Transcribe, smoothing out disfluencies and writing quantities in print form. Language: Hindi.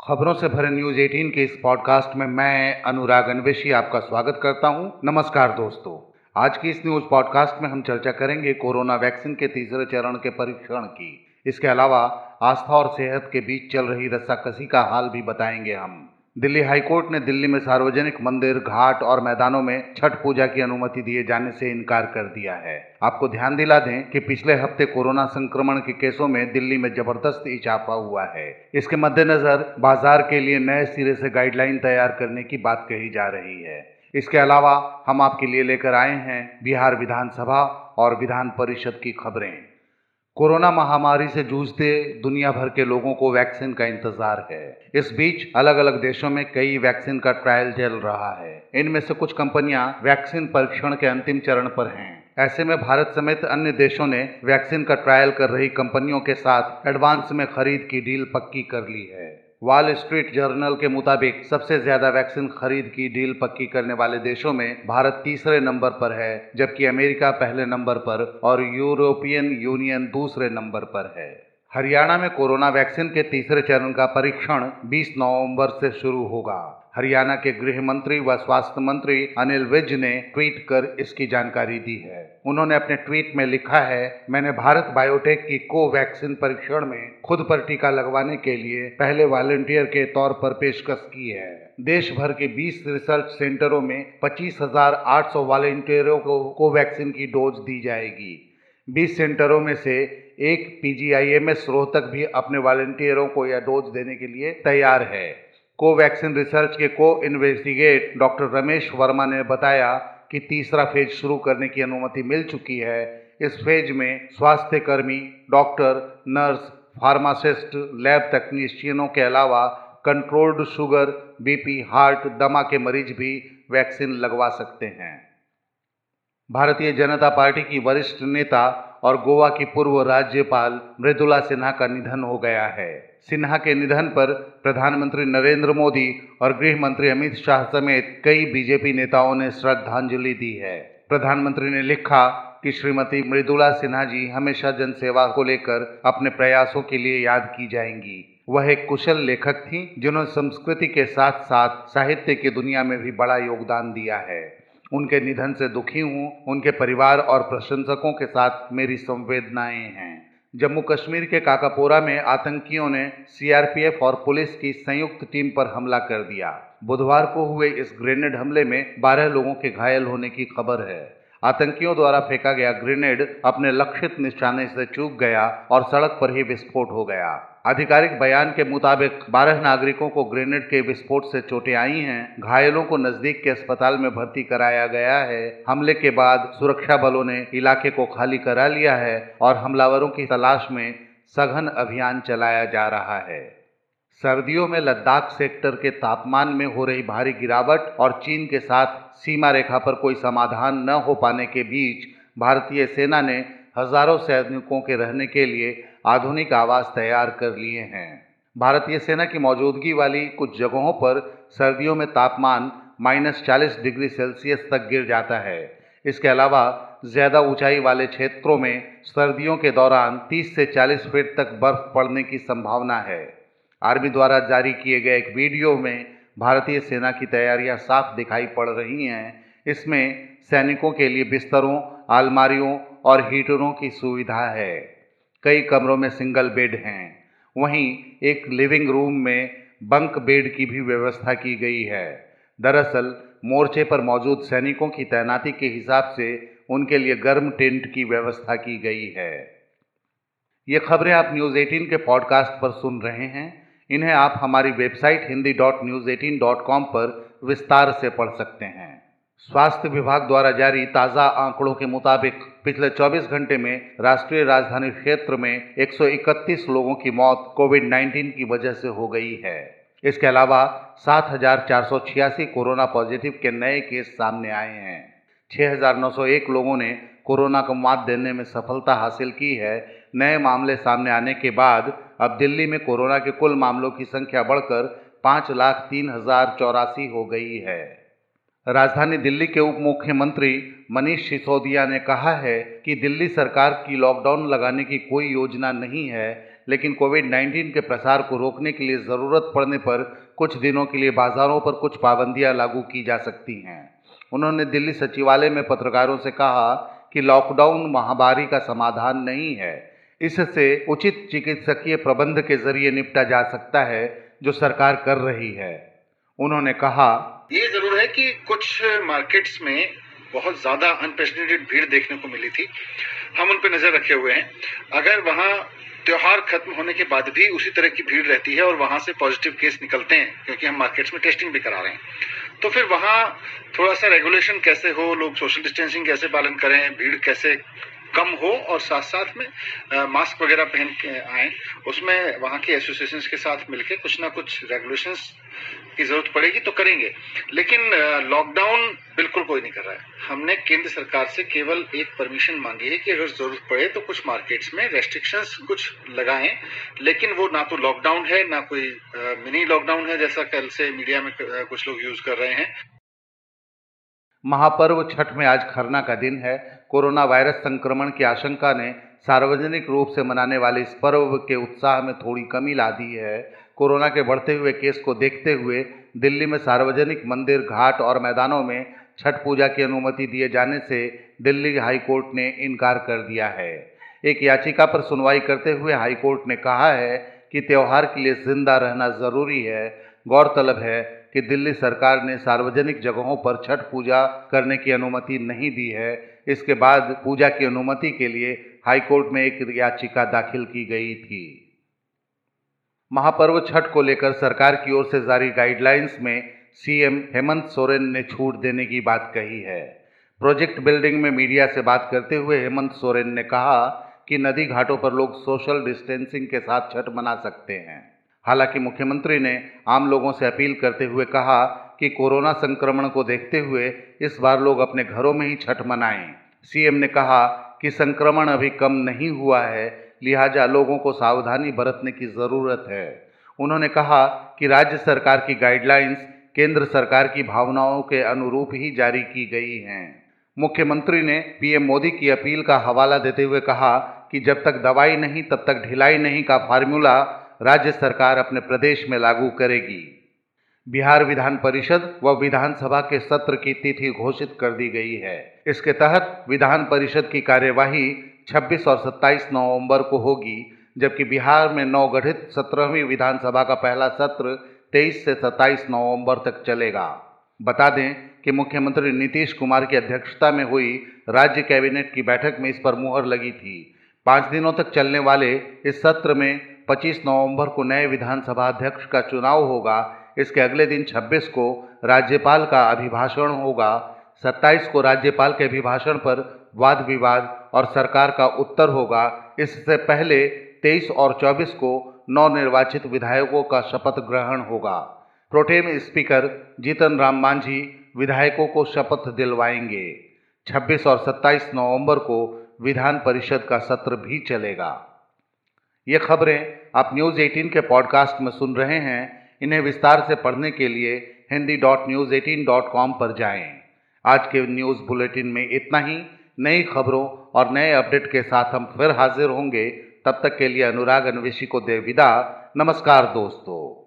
खबरों से भरे न्यूज 18 के इस पॉडकास्ट में मैं अनुराग अन्वेषी आपका स्वागत करता हूं। नमस्कार दोस्तों, आज की इस न्यूज पॉडकास्ट में हम चर्चा करेंगे कोरोना वैक्सीन के तीसरे चरण के परीक्षण की। इसके अलावा आस्था और सेहत के बीच चल रही रस्साकसी का हाल भी बताएंगे हम। दिल्ली हाईकोर्ट ने दिल्ली में सार्वजनिक मंदिर, घाट और मैदानों में छठ पूजा की अनुमति दिए जाने से इनकार कर दिया है। आपको ध्यान दिला दें कि पिछले हफ्ते कोरोना संक्रमण के केसों में दिल्ली में जबरदस्त इजाफा हुआ है। इसके मद्देनजर बाजार के लिए नए सिरे से गाइडलाइन तैयार करने की बात कही जा रही है। इसके अलावा हम आपके लिए लेकर आए हैं बिहार विधानसभा और विधान परिषद की खबरें। कोरोना महामारी से जूझते दुनिया भर के लोगों को वैक्सीन का इंतजार है। इस बीच अलग अलग देशों में कई वैक्सीन का ट्रायल चल रहा है। इनमें से कुछ कंपनियां वैक्सीन परीक्षण के अंतिम चरण पर हैं। ऐसे में भारत समेत अन्य देशों ने वैक्सीन का ट्रायल कर रही कंपनियों के साथ एडवांस में खरीद की डील पक्की कर ली है। वॉल स्ट्रीट जर्नल के मुताबिक सबसे ज्यादा वैक्सीन खरीद की डील पक्की करने वाले देशों में भारत तीसरे नंबर पर है, जबकि अमेरिका पहले नंबर पर और यूरोपियन यूनियन दूसरे नंबर पर है। हरियाणा में कोरोना वैक्सीन के तीसरे चरण का परीक्षण 20 नवंबर से शुरू होगा। हरियाणा के गृह मंत्री व स्वास्थ्य मंत्री अनिल विज ने ट्वीट कर इसकी जानकारी दी है। उन्होंने अपने ट्वीट में लिखा है, मैंने भारत बायोटेक की कोवैक्सीन परीक्षण में खुद पर टीका लगवाने के लिए पहले वॉलंटियर के तौर पर पेशकश की है। देश भर के 20 रिसर्च सेंटरों में 25,800 वॉलंटियरों को कोवैक्सीन की डोज दी जाएगी। 20 सेंटरों में से एक PGIMS रोहतक भी अपने वॉलंटियरों को यह डोज देने के लिए तैयार है। कोवैक्सीन रिसर्च के को-इन्वेस्टिगेट डॉक्टर रमेश वर्मा ने बताया कि तीसरा फेज शुरू करने की अनुमति मिल चुकी है। इस फेज में स्वास्थ्य कर्मी, डॉक्टर, नर्स, फार्मासिस्ट, लैब तकनीशियनों के अलावा कंट्रोल्ड शुगर, BP, हार्ट, दमा के मरीज भी वैक्सीन लगवा सकते हैं। भारतीय जनता पार्टी की वरिष्ठ नेता और गोवा की पूर्व राज्यपाल मृदुला सिन्हा का निधन हो गया है। सिन्हा के निधन पर प्रधानमंत्री नरेंद्र मोदी और गृह मंत्री अमित शाह समेत कई बीजेपी नेताओं ने श्रद्धांजलि दी है। प्रधानमंत्री ने लिखा कि श्रीमती मृदुला सिन्हा जी हमेशा जनसेवा को लेकर अपने प्रयासों के लिए याद की जाएंगी। वह एक कुशल लेखक थीं जिन्होंने संस्कृति के साथ साथ साहित्य की दुनिया में भी बड़ा योगदान दिया है। उनके निधन से दुखी हूँ। उनके परिवार और प्रशंसकों के साथ मेरी संवेदनाएं हैं। जम्मू कश्मीर के काकापोरा में आतंकियों ने CRPF और पुलिस की संयुक्त टीम पर हमला कर दिया। बुधवार को हुए इस ग्रेनेड हमले में 12 लोगों के घायल होने की खबर है। आतंकियों द्वारा फेंका गया ग्रेनेड अपने लक्षित निशाने से चूक गया और सड़क पर ही विस्फोट हो गया। आधिकारिक बयान के मुताबिक 12 नागरिकों को ग्रेनेड के विस्फोट से चोटें आई हैं। घायलों को नजदीक के अस्पताल में भर्ती कराया गया है। हमले के बाद सुरक्षा बलों ने इलाके को खाली करा लिया है और हमलावरों की तलाश में सघन अभियान चलाया जा रहा है। सर्दियों में लद्दाख सेक्टर के तापमान में हो रही भारी गिरावट और चीन के साथ सीमा रेखा पर कोई समाधान न हो पाने के बीच भारतीय सेना ने हजारों सैनिकों के रहने के लिए आधुनिक आवास तैयार कर लिए हैं। भारतीय सेना की मौजूदगी वाली कुछ जगहों पर सर्दियों में तापमान -40 डिग्री सेल्सियस तक गिर जाता है। इसके अलावा ज्यादा ऊंचाई वाले क्षेत्रों में सर्दियों के दौरान 30 से 40 फीट तक बर्फ पड़ने की संभावना है। आर्मी द्वारा जारी किए गए एक वीडियो में भारतीय सेना की तैयारियां साफ दिखाई पड़ रही हैं। इसमें सैनिकों के लिए बिस्तरों, अलमारियों और हीटरों की सुविधा है। कई कमरों में सिंगल बेड हैं। वहीं एक लिविंग रूम में बंक बेड की भी व्यवस्था की गई है। दरअसल मोर्चे पर मौजूद सैनिकों की तैनाती के हिसाब से उनके लिए गर्म टेंट की व्यवस्था की गई है। ये खबरें आप न्यूज़ 18 के पॉडकास्ट पर सुन रहे हैं। इन्हें आप हमारी वेबसाइट hindi.news18.com पर विस्तार से पढ़ सकते हैं। स्वास्थ्य विभाग द्वारा जारी ताज़ा आंकड़ों के मुताबिक पिछले 24 घंटे में राष्ट्रीय राजधानी क्षेत्र में 131 लोगों की मौत कोविड-19 की वजह से हो गई है। इसके अलावा 7,486 कोरोना पॉजिटिव के नए केस सामने आए हैं। 6,901 लोगों ने कोरोना को मात देने में सफलता हासिल की है। नए मामले सामने आने के बाद अब दिल्ली में कोरोना के कुल मामलों की संख्या बढ़कर 5,03,084 हो गई है। राजधानी दिल्ली के उप मुख्यमंत्री मनीष सिसोदिया ने कहा है कि दिल्ली सरकार की लॉकडाउन लगाने की कोई योजना नहीं है, लेकिन कोविड-19 के प्रसार को रोकने के लिए ज़रूरत पड़ने पर कुछ दिनों के लिए बाज़ारों पर कुछ पाबंदियां लागू की जा सकती हैं। उन्होंने दिल्ली सचिवालय में पत्रकारों से कहा कि लॉकडाउन महामारी का समाधान नहीं है, इससे उचित चिकित्सकीय प्रबंध के जरिए निपटा जा सकता है, जो सरकार कर रही है। उन्होंने कहा, ये जरूर है कि कुछ मार्केट्स में बहुत ज्यादा अनप्रेसिडेंटेड भीड़ देखने को मिली थी। हम उन पर नजर रखे हुए हैं। अगर वहां त्योहार खत्म होने के बाद भी उसी तरह की भीड़ रहती है और वहां से पॉजिटिव केस निकलते हैं, क्योंकि हम मार्केट्स में टेस्टिंग भी करा रहे हैं, तो फिर वहां थोड़ा सा रेगुलेशन कैसे हो, लोग सोशल डिस्टेंसिंग कैसे पालन करें, भीड़ कैसे कम हो और साथ साथ में मास्क वगैरह पहन के आए, उसमें वहां के एसोसिएशंस के साथ मिलकर कुछ ना कुछ रेगुलेशंस की जरूरत पड़ेगी तो करेंगे। लेकिन लॉकडाउन बिल्कुल कोई नहीं कर रहा है। हमने केंद्र सरकार से केवल एक परमिशन मांगी है कि अगर जरूरत पड़े तो कुछ मार्केट्स में रेस्ट्रिक्शंस कुछ लगाएं, लेकिन वो ना तो लॉकडाउन है ना कोई मिनी लॉकडाउन है, जैसा कल से मीडिया में कुछ लोग यूज कर रहे हैं। महापर्व छठ में आज खरना का दिन है। कोरोना वायरस संक्रमण की आशंका ने सार्वजनिक रूप से मनाने वाले इस पर्व के उत्साह में थोड़ी कमी ला दी है। कोरोना के बढ़ते हुए केस को देखते हुए दिल्ली में सार्वजनिक मंदिर, घाट और मैदानों में छठ पूजा की अनुमति दिए जाने से दिल्ली हाईकोर्ट ने इनकार कर दिया है। एक याचिका पर सुनवाई करते हुए हाईकोर्ट ने कहा है कि त्योहार के लिए जिंदा रहना जरूरी है। गौरतलब है कि दिल्ली सरकार ने सार्वजनिक जगहों पर छठ पूजा करने की अनुमति नहीं दी है। इसके बाद पूजा की अनुमति के लिए हाईकोर्ट में एक याचिका दाखिल की गई थी। महापर्व छठ को लेकर सरकार की ओर से जारी गाइडलाइंस में सीएम हेमंत सोरेन ने छूट देने की बात कही है। प्रोजेक्ट बिल्डिंग में मीडिया से बात करते हुए हेमंत सोरेन ने कहा कि नदी घाटों पर लोग सोशल डिस्टेंसिंग के साथ छठ मना सकते हैं। हालांकि मुख्यमंत्री ने आम लोगों से अपील करते हुए कहा कि कोरोना संक्रमण को देखते हुए इस बार लोग अपने घरों में ही छठ मनाएं। सीएम ने कहा कि संक्रमण अभी कम नहीं हुआ है, लिहाजा लोगों को सावधानी बरतने की ज़रूरत है। उन्होंने कहा कि राज्य सरकार की गाइडलाइंस केंद्र सरकार की भावनाओं के अनुरूप ही जारी की गई हैं। मुख्यमंत्री ने पीएम मोदी की अपील का हवाला देते हुए कहा कि जब तक दवाई नहीं तब तक ढिलाई नहीं का फार्मूला राज्य सरकार अपने प्रदेश में लागू करेगी। बिहार विधान परिषद व विधानसभा के सत्र की तिथि घोषित कर दी गई है। इसके तहत विधान परिषद की कार्यवाही 26 और 27 नवंबर को होगी, जबकि बिहार में नवगठित 17वीं विधानसभा का पहला सत्र 23 से 27 नवंबर तक चलेगा। बता दें कि मुख्यमंत्री नीतीश कुमार की अध्यक्षता में हुई राज्य कैबिनेट की बैठक में इस पर मुहर लगी थी। 5 दिनों तक चलने वाले इस सत्र में 25 नवंबर को नए विधानसभा अध्यक्ष का चुनाव होगा। इसके अगले दिन 26 को राज्यपाल का अभिभाषण होगा। 27 को राज्यपाल के अभिभाषण पर वाद विवाद और सरकार का उत्तर होगा। इससे पहले 23 और 24 को नवनिर्वाचित विधायकों का शपथ ग्रहण होगा। प्रोटेम स्पीकर जीतन राम मांझी विधायकों को शपथ दिलवाएंगे। 26 और 27 नवंबर को विधान परिषद का सत्र भी चलेगा। ये खबरें आप न्यूज़ 18 के पॉडकास्ट में सुन रहे हैं। इन्हें विस्तार से पढ़ने के लिए hindi.news18.com पर जाएं। आज के न्यूज़ बुलेटिन में इतना ही। नई खबरों और नए अपडेट के साथ हम फिर हाजिर होंगे। तब तक के लिए अनुराग अन्वेषी को दे विदा। नमस्कार दोस्तों।